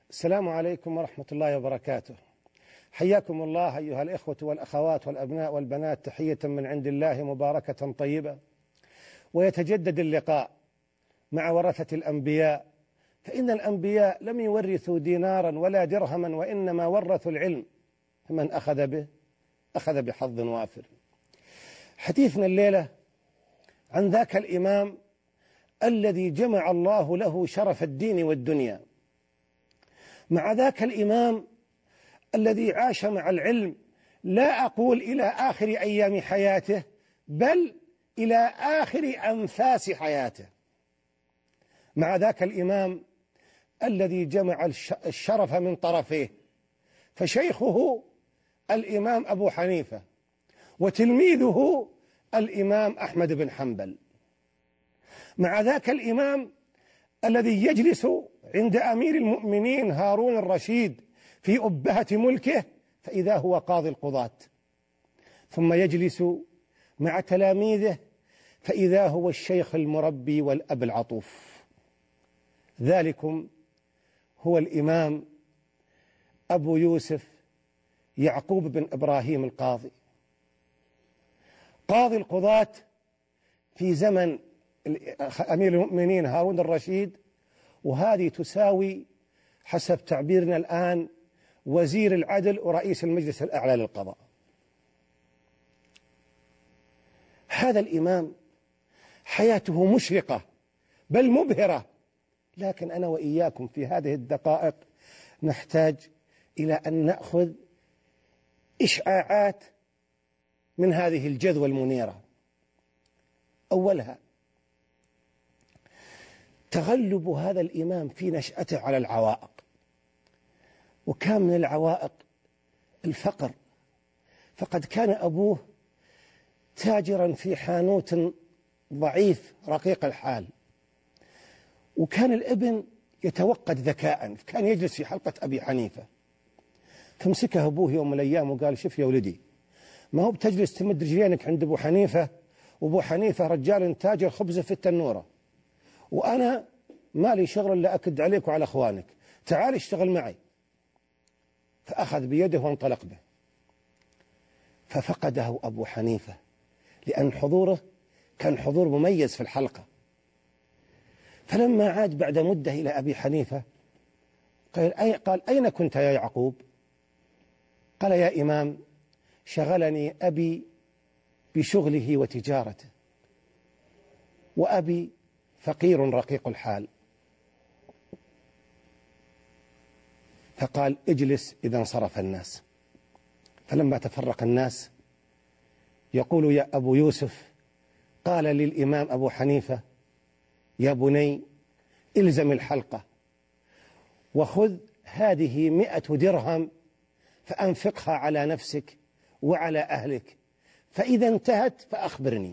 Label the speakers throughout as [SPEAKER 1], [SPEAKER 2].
[SPEAKER 1] السلام عليكم ورحمة الله وبركاته. حياكم الله أيها الإخوة والأخوات والأبناء والبنات تحية من عند الله مباركة طيبة. ويتجدد اللقاء مع ورثة الأنبياء، فإن الأنبياء لم يورثوا دينارا ولا درهما، وإنما ورثوا العلم، فمن أخذ به أخذ بحظ وافر. حديثنا الليلة عن ذاك الإمام الذي جمع الله له شرف الدين والدنيا، مع ذاك الإمام الذي عاش مع العلم، لا أقول إلى آخر أيام حياته، بل إلى آخر أنفاس حياته. مع ذاك الإمام الذي جمع الشرف من طرفيه، فشيخه الإمام أبو حنيفة، وتلميذه الإمام أحمد بن حنبل. مع ذاك الإمام الذي يجلس عند أمير المؤمنين هارون الرشيد في أبهة ملكه، فإذا هو قاضي القضاة، ثم يجلس مع تلاميذه فإذا هو الشيخ المربي والأب العطوف. ذلكم هو الإمام أبو يوسف يعقوب بن إبراهيم القاضي، قاضي القضاة في زمن أمير المؤمنين هارون الرشيد، وهذه تساوي حسب تعبيرنا الآن وزير العدل ورئيس المجلس الأعلى للقضاء. هذا الإمام حياته مشرقة بل مبهرة، لكن أنا وإياكم في هذه الدقائق نحتاج إلى أن نأخذ إشعاعات من هذه الجذوة المنيرة. أولها تغلب هذا الإمام في نشأته على العوائق، وكان من العوائق الفقر، فقد كان أبوه تاجرا في حانوت ضعيف رقيق الحال، وكان الابن يتوقد ذكاء، كان يجلس في حلقة أبي حنيفة، فمسكه أبوه يوم من الأيام وقال: شوف يا ولدي، ما هو بتجلس تمد رجلينك عند أبو حنيفة، وأبو حنيفة رجال تاجر خبزة في التنورة، وأنا مالي شغل إلا أكد عليك وعلى أخوانك، تعال اشتغل معي. فأخذ بيده وانطلق به، ففقده أبو حنيفة، لأن حضوره كان حضور مميز في الحلقة. فلما عاد بعد مدة إلى أبي حنيفة قال: أين كنت يا يعقوب؟ قال: يا إمام، شغلني أبي بشغله وتجارته، وأبي فقير رقيق الحال. فقال: اجلس إذا انصرف الناس. فلما تفرق الناس يقول يا أبو يوسف: قال للإمام أبو حنيفة: يا بني، إلزم الحلقة وخذ هذه 100 درهم فأنفقها على نفسك وعلى أهلك، فإذا انتهت فأخبرني.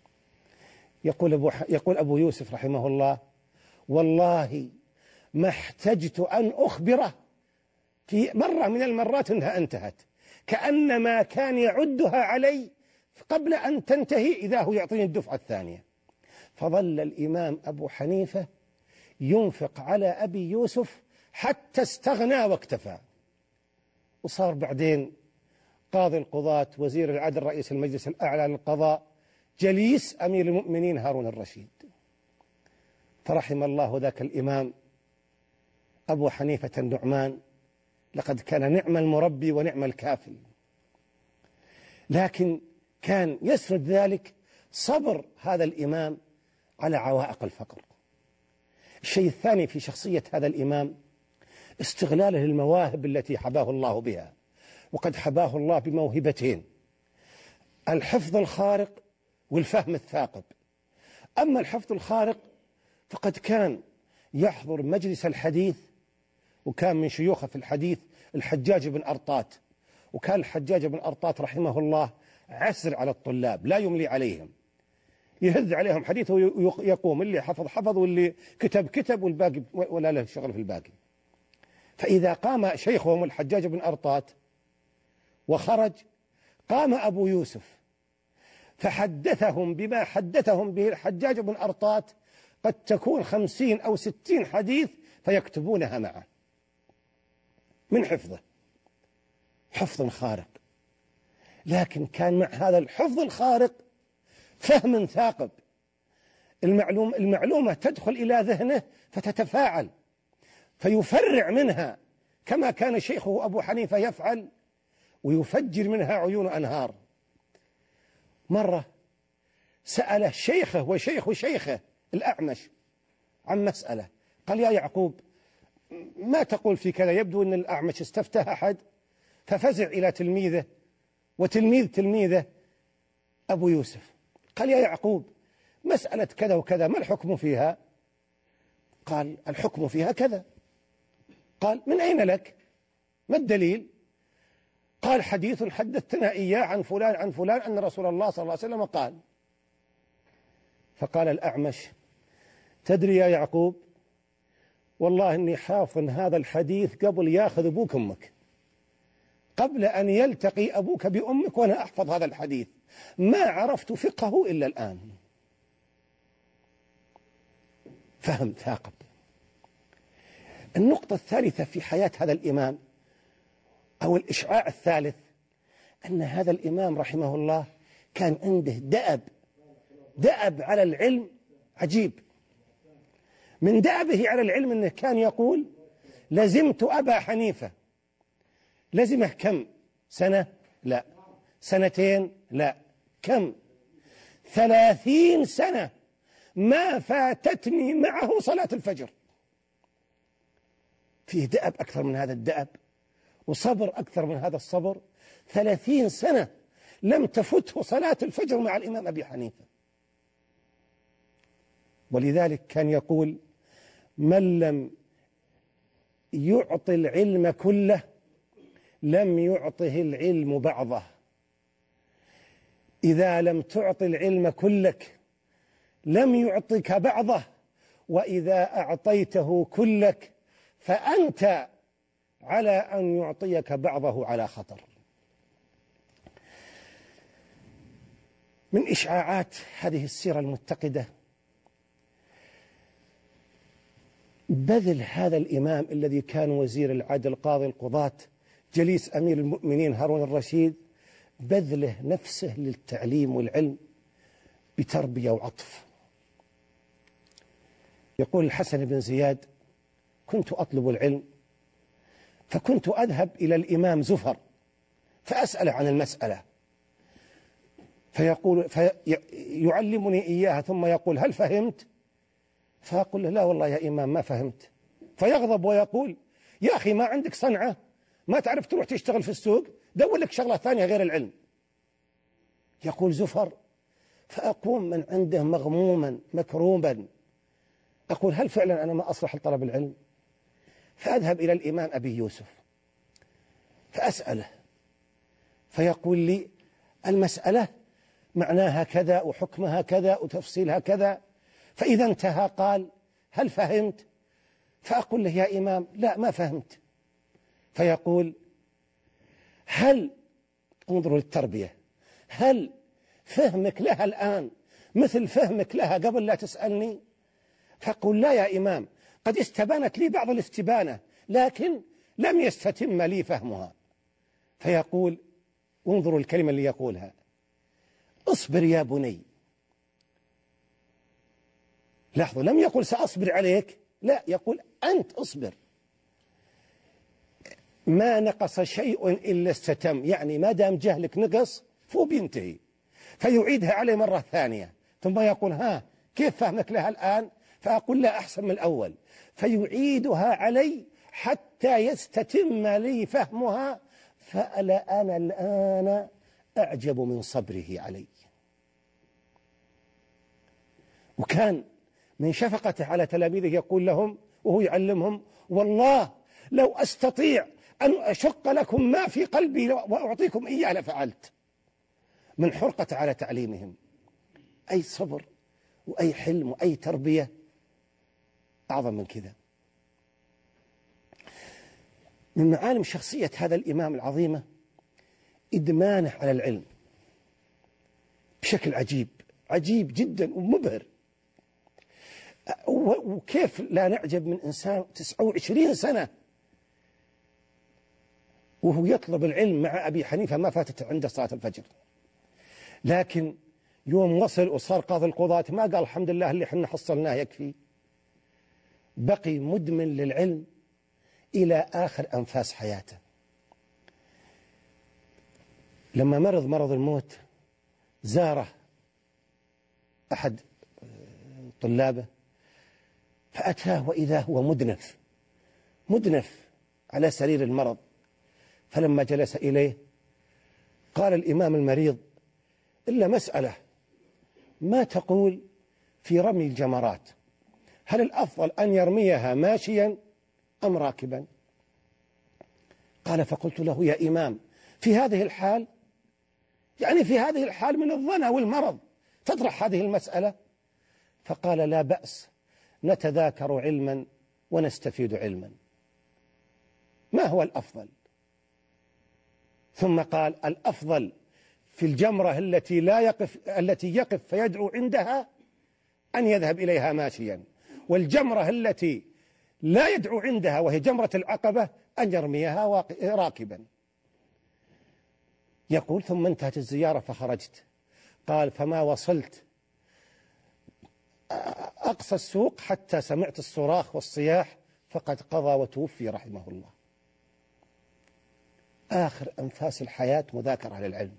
[SPEAKER 1] يقول أبو يوسف رحمه الله: والله ما احتجت أن أخبره في مرة من المرات أنها انتهت، كأنما كان يعدها علي قبل أن تنتهي إذا هو يعطيني الدفعة الثانية. فظل الإمام أبو حنيفة ينفق على أبي يوسف حتى استغنى واكتفى، وصار بعدين قاضي القضاة، وزير العدل، رئيس المجلس الأعلى للقضاء، جليس أمير المؤمنين هارون الرشيد. فرحم الله ذاك الإمام أبو حنيفة النعمان، لقد كان نعم المربي ونعم الكافل، لكن كان يسرد ذلك صبر هذا الإمام على عوائق الفقر. الشيء الثاني في شخصية هذا الإمام استغلاله للمواهب التي حباه الله بها، وقد حباه الله بموهبتين: الحفظ الخارق والفهم الثاقب. أما الحفظ الخارق فقد كان يحضر مجلس الحديث، وكان من شيوخه في الحديث الحجاج بن أرطاة، وكان الحجاج بن أرطاة رحمه الله عسر على الطلاب، لا يملي عليهم، يهز عليهم حديثه ويقوم، اللي حفظ حفظ واللي كتب كتب والباقي ولا له شغل في الباقي. فإذا قام شيخهم الحجاج بن أرطاة وخرج، قام أبو يوسف فحدثهم بما حدثهم به الحجاج بن أرطاة، قد تكون 50 أو 60 حديث فيكتبونها معه. من حفظه، حفظ خارق. لكن كان مع هذا الحفظ الخارق فهم ثاقب. المعلومة تدخل إلى ذهنه فتتفاعل فيفرع منها كما كان شيخه أبو حنيفة يفعل، ويفجر منها عيون أنهار. مرة سأله شيخه وشيخ شيخه الأعمش عن مسألة، قال: يا يعقوب، ما تقول في كذا؟ يبدو أن الأعمش استفتى أحد ففزع إلى تلميذه وتلميذ تلميذه أبو يوسف. قال: يا يعقوب، مسألة كذا وكذا ما الحكم فيها؟ قال: الحكم فيها كذا. قال: من أين لك؟ ما الدليل؟ قال: حديث حدثتنا إياه عن فلان عن فلان أن رسول الله صلى الله عليه وسلم قال. فقال الأعمش: تدري يا يعقوب، والله إني حافظ هذا الحديث قبل ياخذ أبوك أمك، قبل أن يلتقي أبوك بأمك وأنا أحفظ هذا الحديث، ما عرفت فقهه إلا الآن. فهم ثاقب. النقطة الثالثة في حياة هذا الإمام أو الإشعاع الثالث، أن هذا الإمام رحمه الله كان عنده دأب على العلم عجيب. من دأبه على العلم أنه كان يقول: لزمت أبا حنيفة. لزمه كم سنة؟ لا. سنتين؟ لا. كم؟ 30 سنة ما فاتتني معه صلاة الفجر. فيه دأب أكثر من هذا الدأب وصبر أكثر من هذا الصبر. 30 سنة لم تفته صلاة الفجر مع الإمام أبي حنيفة. ولذلك كان يقول: من لم يعطي العلم كله لم يعطه العلم بعضه. إذا لم تعطي العلم كلك لم يعطك بعضه، وإذا أعطيته كلك فأنت على أن يعطيك بعضه على خطر. من إشعاعات هذه السيرة المتقدة بذل هذا الإمام الذي كان وزير العدل قاضي القضاة جليس أمير المؤمنين هارون الرشيد، بذله نفسه للتعليم والعلم بتربية وعطف. يقول الحسن بن زياد: كنت أطلب العلم فكنت أذهب إلى الإمام زفر فأسأله عن المسألة، فيعلمني إياها ثم يقول: هل فهمت؟ فأقول له: لا والله يا إمام ما فهمت. فيغضب ويقول: يا أخي ما عندك صنعة؟ ما تعرف تروح تشتغل في السوق؟ دور لك شغلة ثانية غير العلم. يقول زفر: فأقوم من عنده مغموما مكروبا أقول: هل فعلا أنا ما أصلح لطلب العلم؟ فأذهب إلى الإمام أبي يوسف فأسأله فيقول لي: المسألة معناها كذا وحكمها كذا وتفصيلها كذا. فإذا انتهى قال: هل فهمت؟ فأقول له: يا إمام لا ما فهمت. فيقول: هل، انظروا للتربية، هل فهمك لها الآن مثل فهمك لها قبل لا تسألني؟ فأقول: لا يا إمام، قد استبانت لي بعض الاستبانة لكن لم يستتم لي فهمها. فيقول، انظروا الكلمة اللي يقولها: اصبر يا بني. لاحظوا، لم يقل سأصبر عليك، لا، يقول أنت اصبر. ما نقص شيء إلا استتم، يعني ما دام جهلك نقص فهو بينتهي. فيعيدها عليه مرة ثانية ثم يقول: ها كيف فهمك لها الآن؟ فأقول: لا أحسن من الأول. فيعيدها علي حتى يستتم لي فهمها. فألا أنا الآن أعجب من صبره علي. وكان من شفقته على تلاميذه يقول لهم وهو يعلمهم: والله لو أستطيع أن أشق لكم ما في قلبي وأعطيكم إياه لفعلت. من حرقة على تعليمهم. أي صبر وأي حلم وأي تربية أعظم من كذا. من معالم شخصية هذا الإمام العظيمة إدمانه على العلم بشكل عجيب، عجيب جدا ومبهر. وكيف لا نعجب من إنسان 29 سنة وهو يطلب العلم مع أبي حنيفة ما فاتت عنده صلاة الفجر، لكن يوم وصل وصار قاضي القضاة ما قال الحمد لله اللي حنا حصلناه يكفي، بقي مدمن للعلم إلى آخر أنفاس حياته. لما مرض الموت زاره أحد طلابه فأتاه وإذا هو مدنف على سرير المرض. فلما جلس إليه قال الإمام المريض: إلا مسألة، ما تقول في رمي الجمرات؟ هل الأفضل أن يرميها ماشيا أم راكبا؟ قال: فقلت له: يا إمام، في هذه الحال، يعني في هذه الحال من الظن والمرض تطرح هذه المسألة؟ فقال: لا بأس، نتذاكر علما ونستفيد علما. ما هو الأفضل؟ ثم قال: الأفضل في الجمرة التي يقف فيدعو عندها أن يذهب إليها ماشيا، والجمرة التي لا يدعو عندها وهي جمرة العقبة أن يرميها راكبا. يقول: ثم انتهت الزيارة فخرجت. قال: فما وصلت أقصى السوق حتى سمعت الصراخ والصياح فقد قضى وتوفي رحمه الله. آخر أنفاس الحياة مذاكرة للعلم.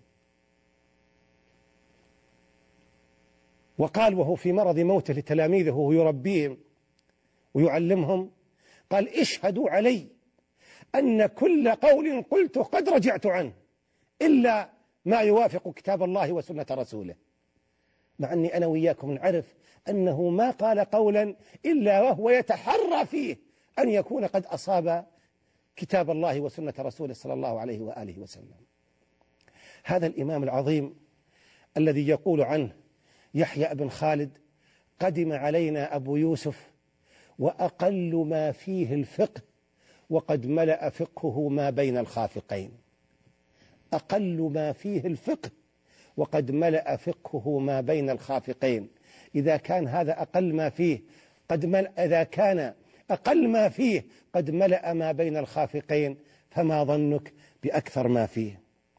[SPEAKER 1] وقال وهو في مرض موته لتلاميذه وهو يربيهم ويعلمهم، قال: اشهدوا علي أن كل قول قلته قد رجعت عنه إلا ما يوافق كتاب الله وسنة رسوله. مع أني أنا وإياكم نعرف أنه ما قال قولا إلا وهو يتحرى فيه أن يكون قد أصاب كتاب الله وسنة رسوله صلى الله عليه وآله وسلم. هذا الإمام العظيم الذي يقول عنه يحيى بن خالد: قدم علينا أبو يوسف وأقل ما فيه الفقه وقد ملأ فقهه ما بين الخافقين. أقل ما فيه الفقه وقد ملأ فقهه ما بين الخافقين. إذا كان هذا أقل ما فيه إذا كان أقل ما فيه قد ملأ ما بين الخافقين، فما ظنك بأكثر ما فيه.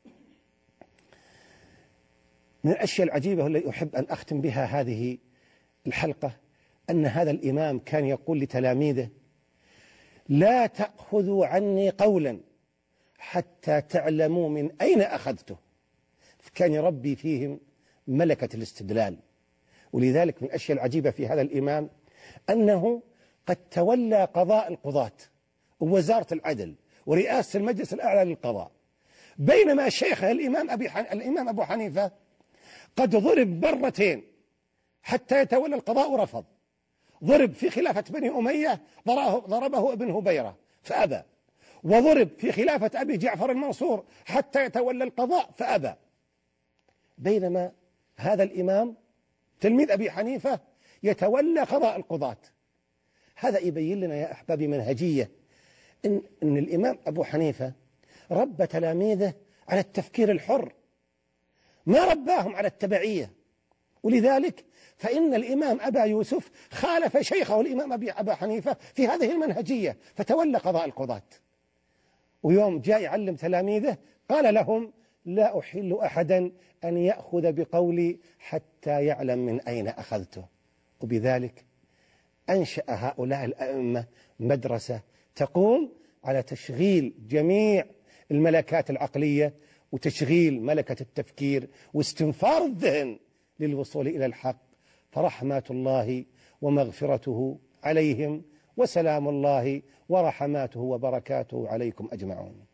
[SPEAKER 1] من الأشياء العجيبة التي أحب أن أختم بها هذه الحلقة أن هذا الإمام كان يقول لتلاميذه: لا تأخذوا عني قولا حتى تعلموا من أين أخذته. كان يربي فيهم ملكة الاستدلال. ولذلك من الأشياء العجيبة في هذا الإمام أنه قد تولى قضاء القضاة ووزارة العدل ورئاسة المجلس الأعلى للقضاء، بينما شيخه الإمام أبو حنيفة قد ضرب مرتين حتى يتولى القضاء ورفض. ضرب في خلافة بني أمية ضربه ابن هبيرة فأبى، وضرب في خلافة أبي جعفر المنصور حتى يتولى القضاء فأبى. بينما هذا الإمام تلميذ أبي حنيفة يتولى قضاء القضاة. هذا يبين لنا يا أحبابي منهجية إن الإمام أبو حنيفة ربى تلاميذه على التفكير الحر، ما رباهم على التبعية. ولذلك فإن الإمام أبا يوسف خالف شيخه الإمام أبا حنيفة في هذه المنهجية فتولى قضاء القضاة. ويوم جاء يعلم تلاميذه قال لهم: لا أحل أحدا أن يأخذ بقولي حتى يعلم من أين أخذته. وبذلك أنشأ هؤلاء الأئمة مدرسة تقوم على تشغيل جميع الملكات العقلية وتشغيل ملكة التفكير واستنفار الذهن للوصول إلى الحق. فرحمات الله ومغفرته عليهم وسلام الله ورحماته وبركاته عليكم أجمعون.